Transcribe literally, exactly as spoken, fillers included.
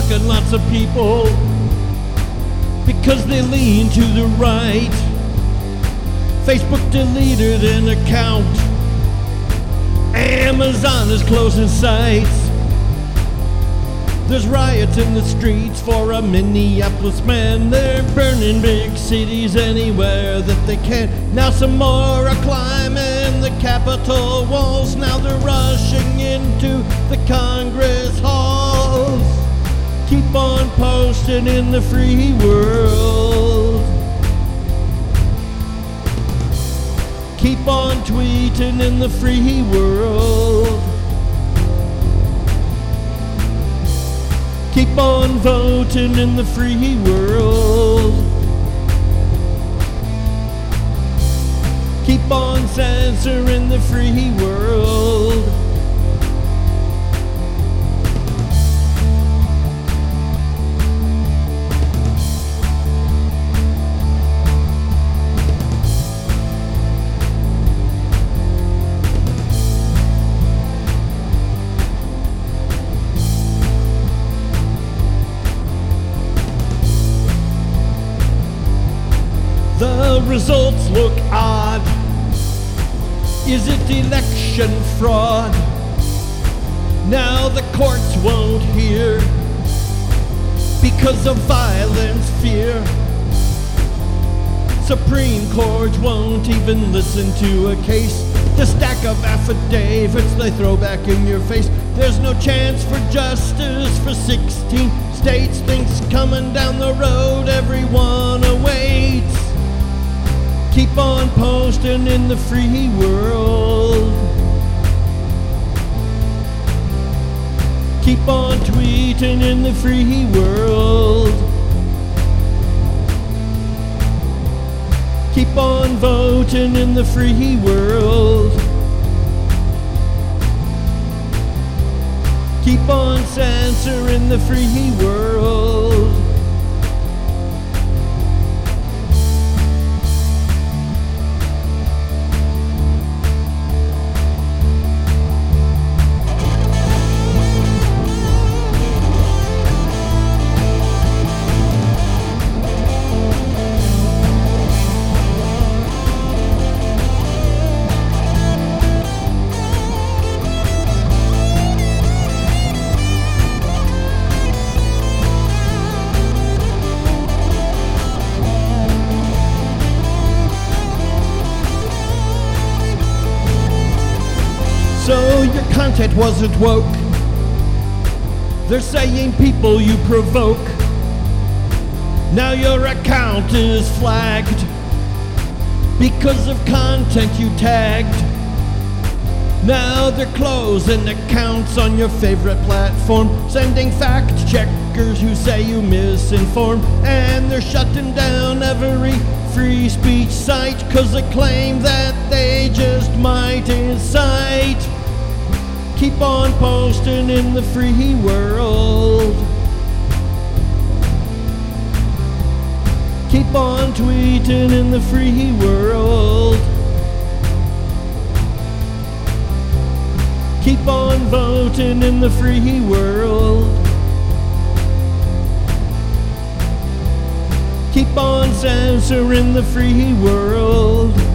blocking lots of people because they lean to the right. Facebook deleted an account. Amazon is closing sites. There's riots in the streets for a Minneapolis man. They're burning big cities anywhere that they can. Now some more are climbing the Capitol walls. Now they're rushing into the Congress halls. Keep on posting in the free world. Keep on tweeting in the free world. Keep on voting in the free world. Keep on censoring the free world. The results look odd. Is it election fraud? Now the courts won't hear because of violence, fear. Supreme Court won't even listen to a case. The stack of affidavits they throw back in your face. There's no chance for justice for sixteen states. Things coming down the road, everyone awaits. Keep on posting in the free world. Keep on tweeting in the free world. Keep on voting in the free world. Keep on censoring the free world. So your content wasn't woke. They're saying people you provoke. Now your account is flagged because of content you tagged. Now they're closing accounts on your favorite platform, sending fact checkers who say you misinform. And they're shutting down every free speech site cause they claim that they just might incite. Keep on posting in the free world. Keep on tweeting in the free world. Keep on voting in the free world. Keep on censoring the free world.